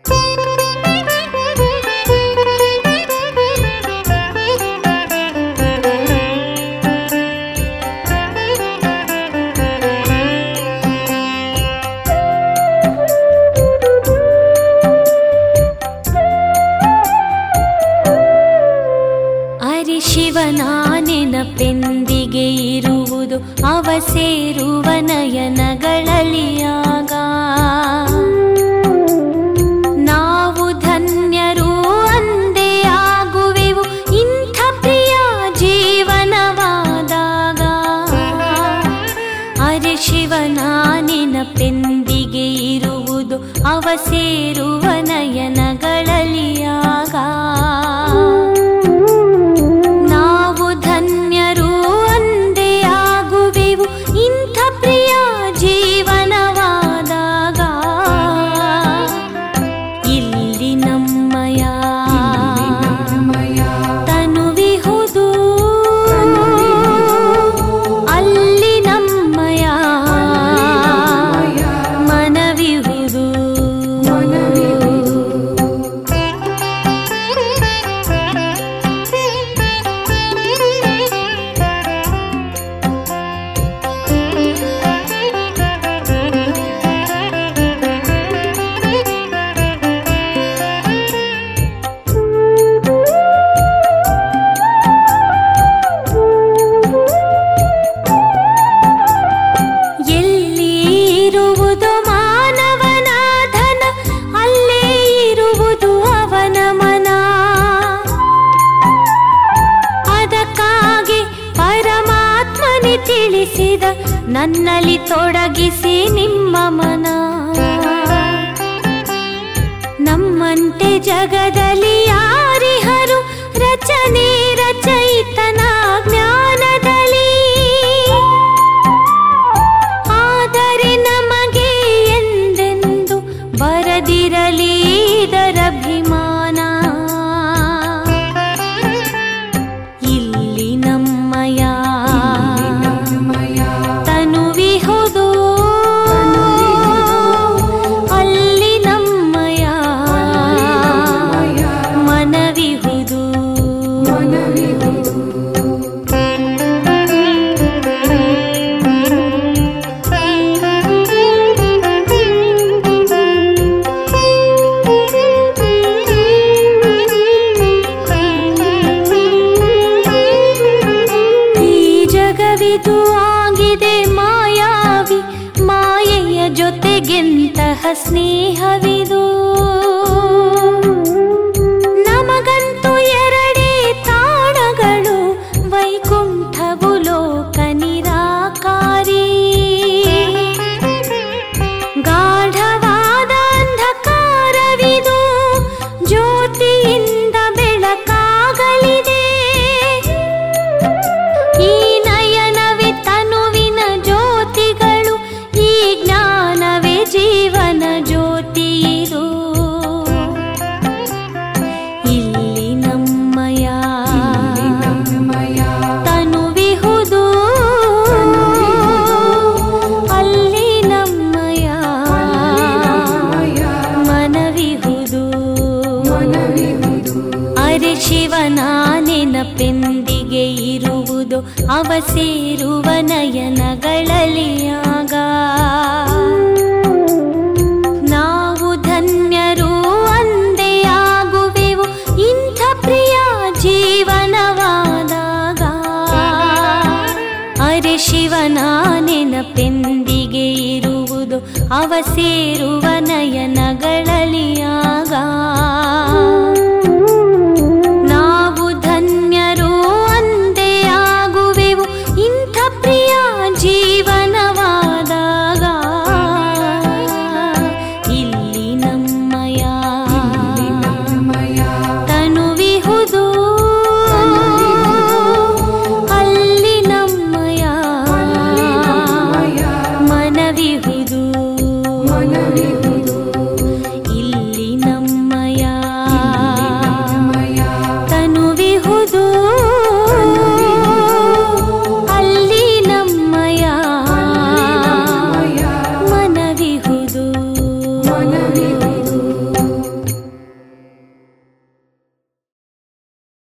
ನೆನಪೆಂದಿಗೆ ಇರುವುದು ಅವ ಸೇರುವ ನಯನಗಳಲ್ಲಿ ಆಗ ನಾವು ಧನ್ಯರು ಅಂದೇ ಆಗುವೆವು ಇಂಥ ಪ್ರಿಯ ಜೀವನವಾದಾಗ. ಅರೆ ಶಿವನ ನೆನಪೆಂದಿಗೆ ಇರುವುದು ಅವ ಸೇರುವ ನಯನಗಳಲ್ಲಿ ಆಗ ನನ್ನಲ್ಲಿ ತೊಡಗಿಸಿ ನಿಮ್ಮ ಮನ. ನಮ್ಮಂತೆ ಜಗದಲ್ಲಿ ಯಾರಿಹರು ರಚನೆ ರಚಯಿತನ ಜ್ಞಾನದಲ್ಲಿ. ಆದರೆ ನಮಗೆ ಎಂದೆಂದು ಬರದಿರಲಿ ಇದರಭಿಮಾನ. ಇಲ್ಲಿ ನಮ್ಮಯ ಆಗಿದೆ ಮಾಯಾವಿ ಮಾಯೆಯ ಜೊತೆಗೆಂತಹ ಸ್ನೇಹವಿದು. ನಮಗಂತೂ ಎರಡೇ ತಾಣಗಳು ವೈಕುಂಠವು ಲೋಕ ನಿರಾಕಾರಿ. ಗಾಢವಾದ ಅಂಧಕಾರವಿದು ಜ್ಯೋತಿಯಿಂದ ಬೆಳಕಾಗಲಿದೆ. ಈ ಜೀವನ ಜ್ಯೋತಿಯಿದು. ಇಲ್ಲಿ ನಮ್ಮಯ ತನುವಿಹುದು ಅಲ್ಲಿ ನಮ್ಮಯ ಮನವಿಹುದು. ಅರೆ ಶಿವನ ನೆನಪೆಂದಿಗೆ ಇರುವುದು ಅವ ಸೇರುವ ನಯನಗಳಲ್ಲಿ ಆಗ ನಾವು ಧನ್ಯರು ಅಂದೇ ಆಗುವೆವು ಇಂಥ ಪ್ರಿಯ ಜೀವನವಾದಾಗ. ಅರೆ ಶಿವನ ನೆನಪೆಂದಿಗೆ ಇರುವುದು ಅವ ಸೇರುವ ನಯನಗಳಲ್ಲಿ ಆಗ ನಾವು ಧನ್ಯರು ಅಂದೇ ಆಗುವೆವು ಇಂಥ ಪ್ರಿಯ ಜೀವನವಾದಾಗ. ಇಲ್ಲಿ ನಮ್ಮಯ ತನುವಿಹುದು ಅಲ್ಲಿ ನಮ್ಮಯ ಮನವಿಹುದು. ಇಲ್ಲಿ ನಮ್ಮಯ ತನುವಿಹುದು ಅಲ್ಲಿ ನಮ್ಮಯ ಮನವಿಹುದು.